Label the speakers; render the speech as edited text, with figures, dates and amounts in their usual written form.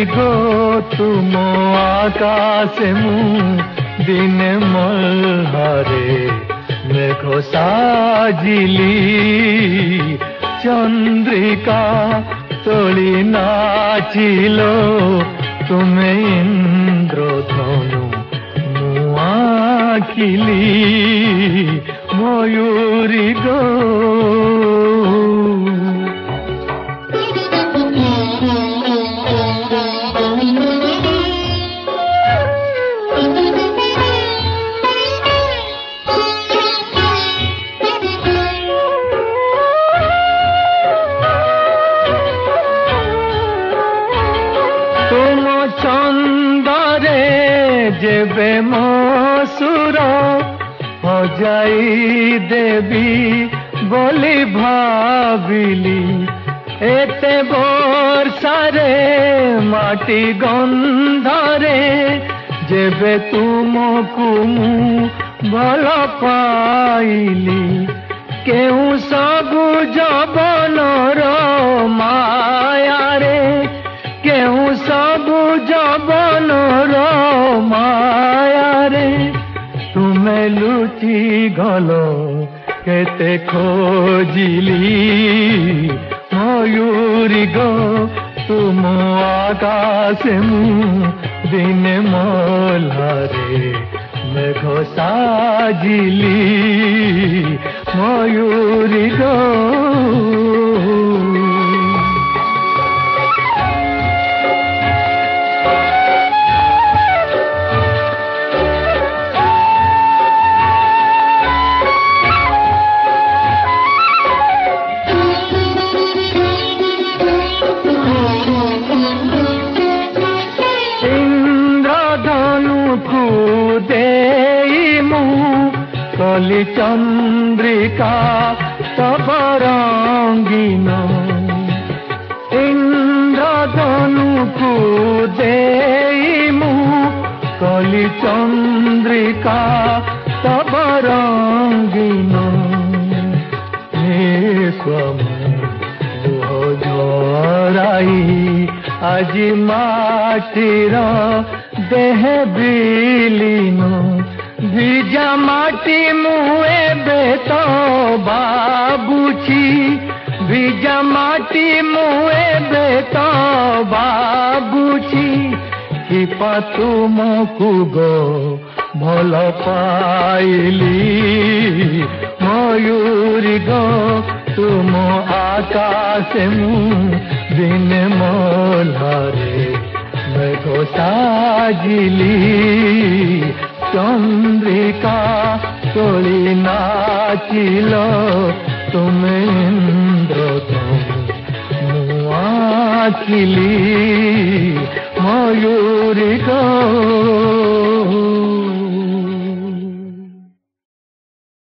Speaker 1: गो तुम आकाशे मु दिने मल्हारे मेघ साजिली चंद्रिका तोली नाचिलो तुमे इंद्रधनु मुआखिली मयूरी गो चंदरे जेबे मसुर हजाई देवी बोली भाविली एते वर्षारे माटी गंधरे जेबे तुमको मु भल पाइली केउ सबु जबनर माया रे केउ सबु जबनर माया रे तुमे लुचि गलो केते खोजिली मयूरी गो तुम आकाशे मु दिने मल्हारे मेघ साजिली मयूरी गो कली चंद्रिका तब रंगीन इंद्रधनु को देमु कली चंद्रिका तब रंगीन झराई आज माटीर देह बिलीन भिजा माटी मुए बेतो बाबुची भिजा माटी मुए बेतो बाबुची कि तुमको गो भल पाइली मयूरी गो तुम आकाशे मु दिने मल्हारे मेघ साजिली चंद्रिका तोली नाचिलो तुमे इंद्रधनु मुआखिली मयूरी गो